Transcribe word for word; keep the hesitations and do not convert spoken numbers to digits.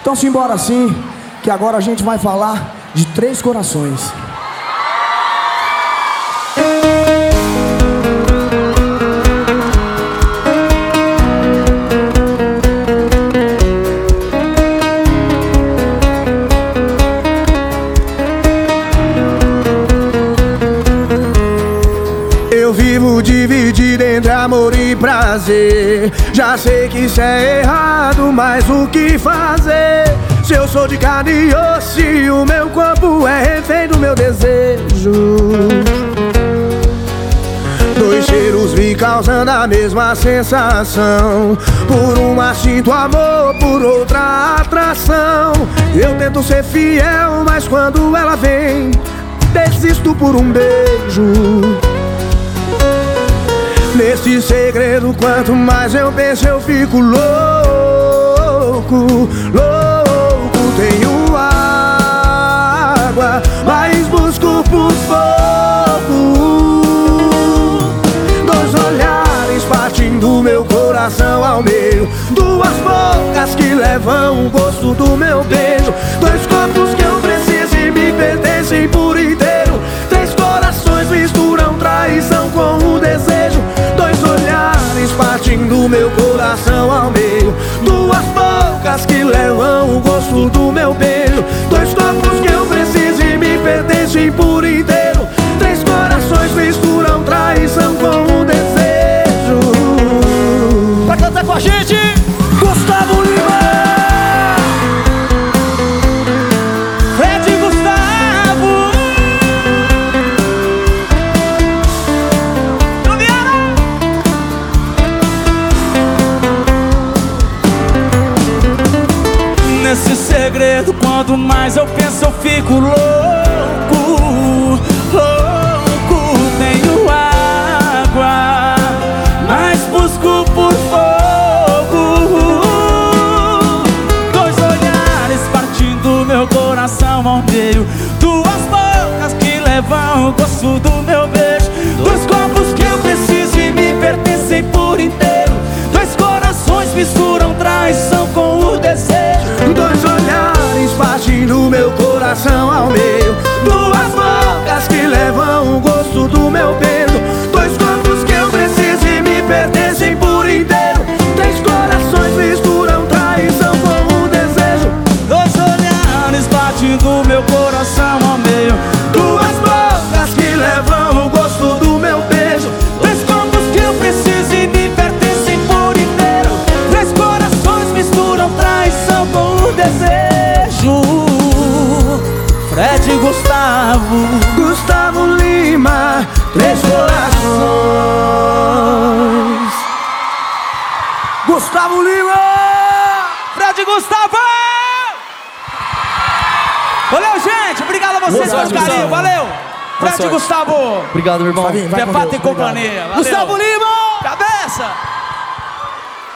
Então simbora assim, que agora a gente vai falar de Três Corações. Eu vivo dividido entre amor e prazer. Já sei que isso é errado, mas o que fazer? Se eu sou de carne e osso e o meu corpo é refém do meu desejo. Dois cheiros me causando a mesma sensação. Por uma sinto amor, por outra atração. Eu tento ser fiel, mas quando ela vem, desisto por um beijo. Nesse segredo, quanto mais eu penso, eu fico louco, louco. Tenho água, mas busco por fogo. Dois olhares partindo meu coração ao meio. Duas bocas que levam o gosto do meu beijo. Dois corpos que eu preciso e me pertencem por inteiro. Três corações misturam traição com o desejo. Dois olhares partindo meu coração ao meio. Duas bocas que levam o gosto do meu beijo. Dois corpos que eu preciso e me pertencem por inteiro. Três corações misturam traição com o desejo. Pra cantar com a gente, Gustavo Lima! Fred e Gustavo. Nesse segredo, quanto mais eu penso, eu fico louco, louco. Tenho água, mas busco por fogo. Dois olhares partindo meu coração ao meio. Duas bocas que levam o gosto do meu beijo. Dois corpos que eu preciso e me pertencem por inteiro. Dois corações misturam traição com o desejo. Dois olhares partindo meu coração ao meio. Duas bocas que levam o gosto do meu beijo. Dois corpos que eu preciso e me pertencem por inteiro. Três corações misturam traição com o desejo. Dois olhares partindo meu coração ao meio. Duas bocas que levam o gosto do meu beijo. Três corpos que eu preciso e me pertencem por inteiro. Três corações misturam traição com o desejo. Fred e Gustavo. Gustavo Lima, Três Corações. Gustavo Lima! Fred e Gustavo! Valeu, gente! Obrigado a vocês Boa pelo sorte, carinho, Gustavo. valeu! Fred e sorte. Gustavo! Obrigado, meu irmão. Vai, vai Minha com pata Deus, e companhia, valeu. Gustavo Lima! Cabeça!